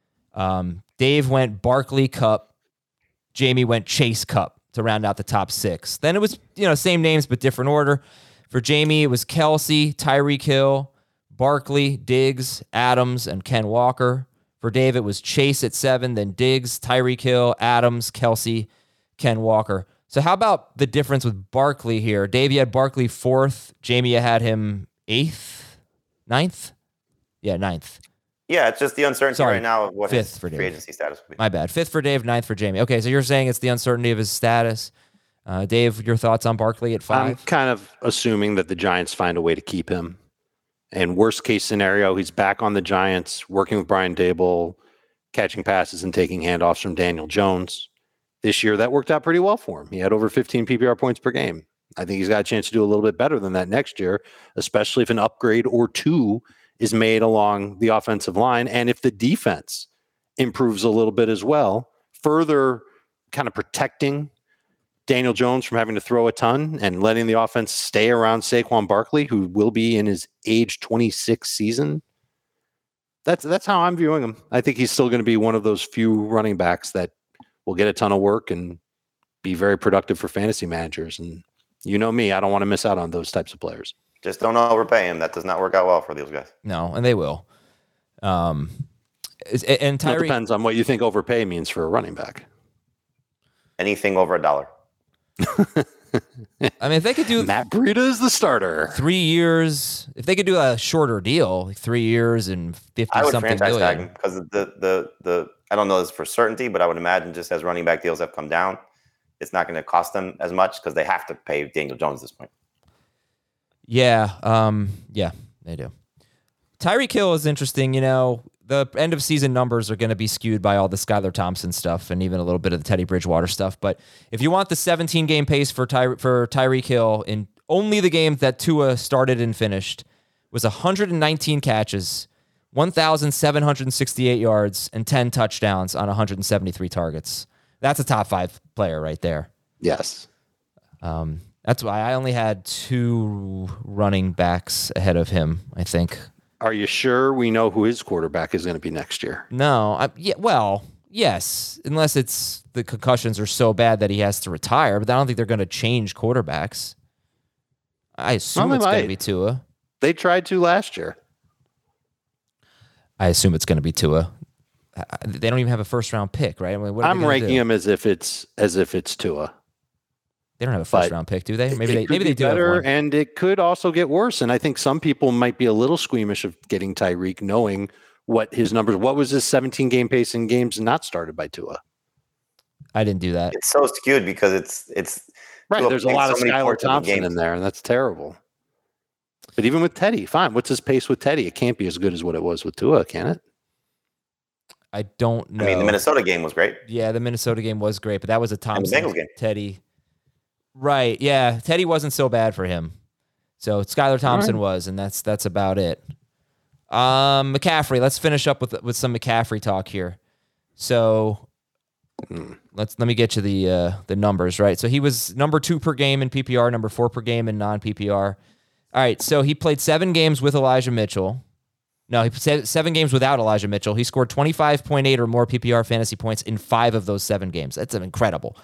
Dave went Barkley, Cup. Jamie went Chase, Cup to round out the top six. Then it was same names but different order. For Jamie, it was Kelsey, Tyreek Hill, Barkley, Diggs, Adams, and Ken Walker. For Dave, it was Chase at 7, then Diggs, Tyreek Hill, Adams, Kelsey, Ken Walker. So how about the difference with Barkley here? Dave, you had Barkley 4th. Jamie, you had him 8th? 9th? Yeah, 9th. Yeah, it's just the uncertainty Sorry, right now of what 5th his for free Dave. agency status will be. My bad. 5th for Dave, 9th for Jamie. Okay, so you're saying it's the uncertainty of his status. Dave, your thoughts on Barkley at 5? I'm kind of assuming that the Giants find a way to keep him. And worst case scenario, he's back on the Giants, working with Brian Dable, catching passes and taking handoffs from Daniel Jones. This year, that worked out pretty well for him. He had over 15 PPR points per game. I think he's got a chance to do a little bit better than that next year, especially if an upgrade or two is made along the offensive line. And if the defense improves a little bit as well, further kind of protecting Daniel Jones from having to throw a ton and letting the offense stay around Saquon Barkley, who will be in his age 26 season. That's how I'm viewing him. I think he's still going to be one of those few running backs that will get a ton of work and be very productive for fantasy managers. And you know me, I don't want to miss out on those types of players. Just don't overpay him. That does not work out well for those guys. No, and they will. And It Tyreek, depends on what you think overpay means for a running back. Anything over $1. I mean, if they could do Matt Breida is the starter. 3 years, if they could do a shorter deal, like 3 years and 50 I would something franchise tag million. him because the I don't know this for certainty, but I would imagine just as running back deals have come down, it's not going to cost them as much because they have to pay Daniel Jones at this point. Yeah, yeah, they do. Tyreek Hill is interesting. The end of season numbers are going to be skewed by all the Skylar Thompson stuff and even a little bit of the Teddy Bridgewater stuff. But if you want the 17 game pace for Tyreek Hill in only the game that Tua started and finished was 119 catches, 1,768 yards, and 10 touchdowns on 173 targets. That's a top 5 player right there. Yes. That's why I only had 2 running backs ahead of him, I think. Are you sure we know who his quarterback is going to be next year? No, yes, unless it's the concussions are so bad that he has to retire, but I don't think they're going to change quarterbacks. I assume Well, they it's going to might. be Tua. They tried to last year. I assume it's going to be Tua. They don't even have a first round pick, right? I mean, what are they I'm gonna ranking do? him as if it's Tua. They don't have a but first round pick, do they? Maybe It they could be do have better, one. and it could also get worse. And I think some people might be a little squeamish of getting Tyreek, knowing what his numbers. What was his 17 game pace in games not started by Tua? I didn't do that. It's so skewed because it's Right. Tua There's a playing lot of so many Skylar points in the Thompson games. in there, and that's terrible. But even with Teddy, fine. What's his pace with Teddy? It can't be as good as what it was with Tua, can it? I don't know. I mean, the Minnesota game was great. Yeah, the Minnesota game was great, but that was a Thompson Bengals game. Teddy. Right. Yeah. Teddy wasn't so bad for him. So Skylar Thompson was, and that's about it. McCaffrey. Let's finish up with some McCaffrey talk here. So let me get you the numbers, right? So he was number 2 per game in PPR, number 4 per game in non-PPR. All right, so he played 7 games with Elijah Mitchell. No, he played 7 games without Elijah Mitchell. He scored 25.8 or more PPR fantasy points in 5 of those 7 games. That's incredible.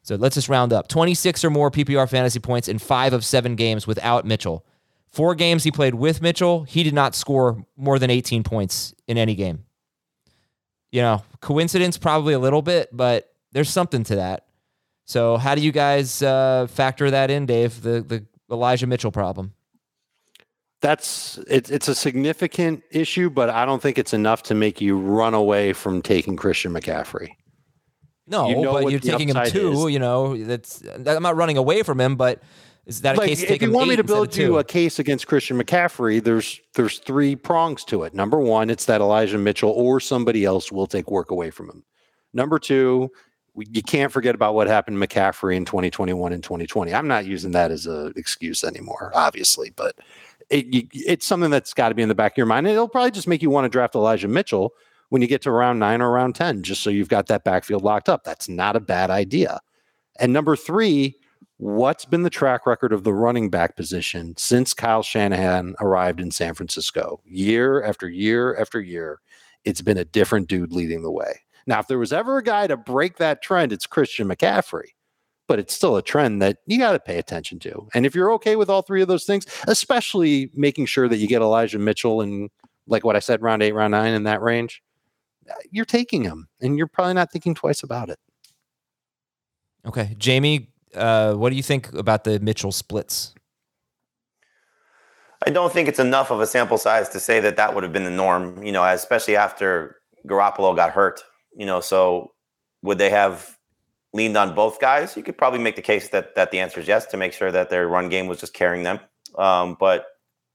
So let's just round up. 26 or more PPR fantasy points in 5 of 7 games without Mitchell. 4 games he played with Mitchell, he did not score more than 18 points in any game. Coincidence probably a little bit, but there's something to that. So how do you guys factor that in, Dave, the Elijah Mitchell problem? It's a significant issue, but I don't think it's enough to make you run away from taking Christian McCaffrey. No, but you're taking him too. I'm not running away from him, but is that a case to take him? If you want me to build you a case against Christian McCaffrey, there's 3 prongs to it. Number 1, it's that Elijah Mitchell or somebody else will take work away from him. Number 2, you can't forget about what happened to McCaffrey in 2021 and 2020. I'm not using that as an excuse anymore, obviously, but it's something that's got to be in the back of your mind. And it'll probably just make you want to draft Elijah Mitchell when you get to round 9 or round 10, just so you've got that backfield locked up. That's not a bad idea. And number 3, what's been the track record of the running back position since Kyle Shanahan arrived in San Francisco? Year after year after year, it's been a different dude leading the way. Now, if there was ever a guy to break that trend, it's Christian McCaffrey. But it's still a trend that you got to pay attention to. And if you're okay with all 3 of those things, especially making sure that you get Elijah Mitchell in, like what I said, round 8, round 9, in that range, you're taking him, and you're probably not thinking twice about it. Okay. Jamie, what do you think about the Mitchell splits? I don't think it's enough of a sample size to say that would have been the norm, especially after Garoppolo got hurt. So would they have leaned on both guys? You could probably make the case that the answer is yes, to make sure that their run game was just carrying them. But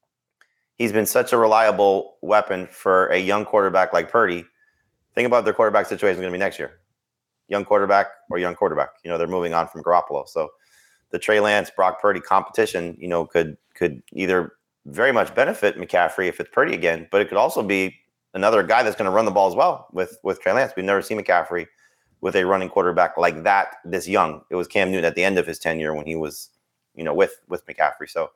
he's been such a reliable weapon for a young quarterback like Purdy. Think about their quarterback situation going to be next year. Young quarterback or young quarterback. They're moving on from Garoppolo. So the Trey Lance, Brock Purdy competition, could either very much benefit McCaffrey if it's Purdy again, but it could also be another guy that's going to run the ball as well with Trey Lance. We've never seen McCaffrey with a running quarterback like that this young. It was Cam Newton at the end of his tenure when he was, with McCaffrey. So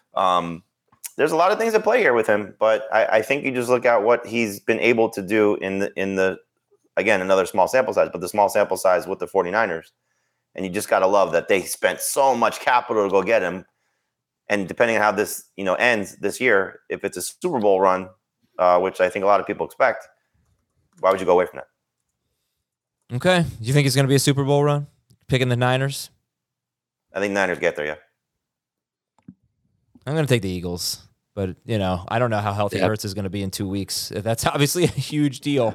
there's a lot of things at play here with him, but I think you just look at what he's been able to do in the again, another small sample size, but the small sample size with the 49ers. And you just got to love that they spent so much capital to go get him. And depending on how this, ends this year, if it's a Super Bowl run, which I think a lot of people expect, why would you go away from that? Okay. You think it's going to be a Super Bowl run? Picking the Niners? I think Niners get there, yeah. I'm going to take the Eagles. But, I don't know how healthy Hurts is going to be in 2 weeks. That's obviously a huge deal.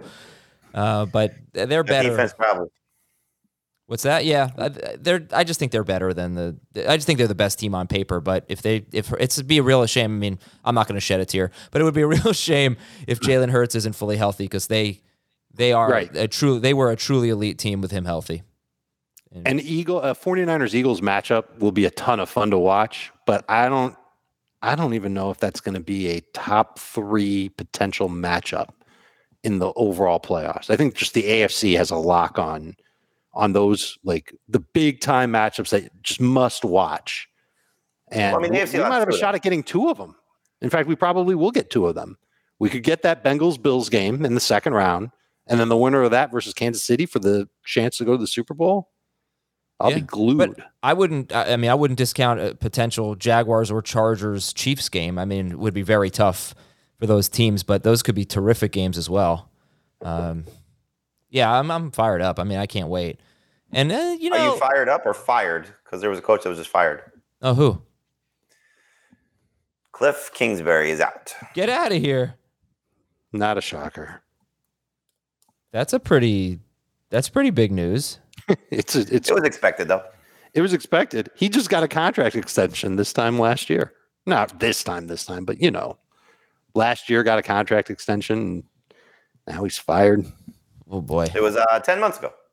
But they're better. Defense probably. What's that? Yeah, I just think they're better than I just think they're the best team on paper. But if it'd be a real shame. I mean, I'm not going to shed a tear, but it would be a real shame if Jalen Hurts isn't fully healthy, because they are right. They were a truly elite team with him healthy. And 49ers Eagles matchup will be a ton of fun to watch, but I don't even know if that's going to be a top 3 potential matchup in the overall playoffs. I think just the AFC has a lock on those, like the big time matchups that just must watch. And we might have a shot at getting 2 of them. In fact, we probably will get 2 of them. We could get that Bengals-Bills game in the second round, and then the winner of that versus Kansas City for the chance to go to the Super Bowl. I'll be glued. But I wouldn't discount a potential Jaguars or Chargers Chiefs game. I mean, it would be very tough for those teams, but those could be terrific games as well. Yeah, I'm fired up. I mean, I can't wait. And Are you fired up or fired? Because there was a coach that was just fired. Oh, who? Cliff Kingsbury is out. Get out of here. Not a shocker. That's pretty big news. It was expected, though. It was expected. He just got a contract extension this time last year. Not this time, but last year got a contract extension, and now he's fired. Oh boy. It was 10 months ago.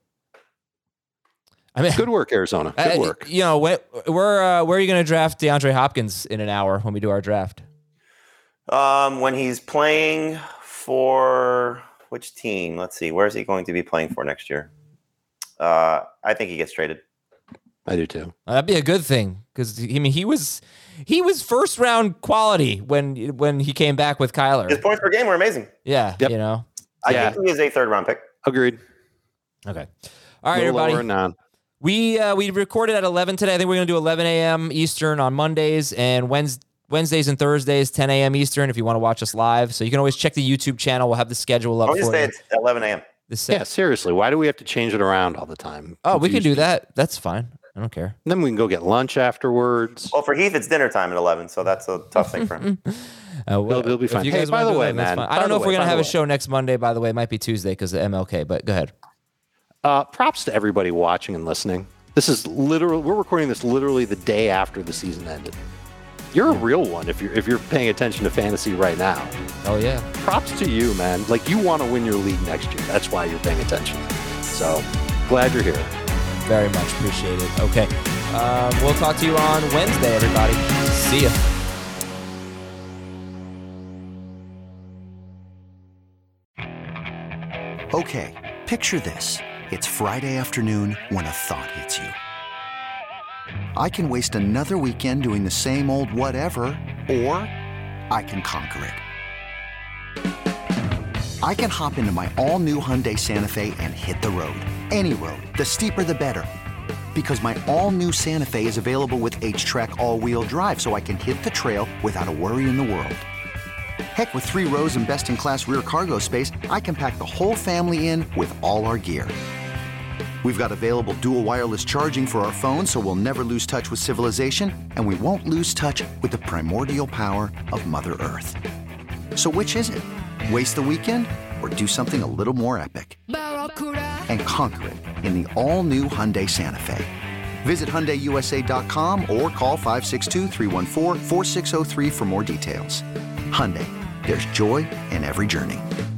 I mean, good work, Arizona. Good work. Where are you going to draft DeAndre Hopkins in an hour when we do our draft? When he's playing for which team? Let's see. Where is he going to be playing for next year? I think he gets traded. I do too. That'd be a good thing, because he was first round quality when he came back with Kyler. His points per game were amazing. Yeah, yep. I think he is a 3rd round pick. Agreed. Okay. All right, everybody. We recorded at 11 today. I think we're going to do 11 a.m. Eastern on Mondays and Wednesdays and Thursdays, 10 a.m. Eastern if you want to watch us live. So you can always check the YouTube channel. We'll have the schedule up for you. It's 11 a.m. Yeah, seriously. Why do we have to change it around all the time? Oh, we can do that. That's fine. I don't care. And then we can go get lunch afterwards. Well, for Heath, it's dinner time at 11, so that's a tough thing for him. He'll be fine. Hey, by the way, man. I don't know if we're going to have a show next Monday, by the way. It might be Tuesday because of MLK, but go ahead. Props to everybody watching and listening. This is literally, we're recording this literally the day after the season ended. You're a real one if you're paying attention to fantasy right now. Oh, yeah. Props to you, man. Like, you want to win your league next year. That's why you're paying attention. So, glad you're here. Very much appreciate it. Okay. We'll talk to you on Wednesday, everybody. See ya. Okay, picture this. It's Friday afternoon when a thought hits you. I can waste another weekend doing the same old whatever, or I can conquer it. I can hop into my all-new Hyundai Santa Fe and hit the road. Any road. The steeper, the better. Because my all-new Santa Fe is available with H-Track all-wheel drive, so I can hit the trail without a worry in the world. Heck, with 3 rows and best-in-class rear cargo space, I can pack the whole family in with all our gear. We've got available dual wireless charging for our phones, so we'll never lose touch with civilization, and we won't lose touch with the primordial power of Mother Earth. So which is it? Waste the weekend or do something a little more epic? And conquer it in the all-new Hyundai Santa Fe. Visit HyundaiUSA.com or call 562-314-4603 for more details. Hyundai, there's joy in every journey.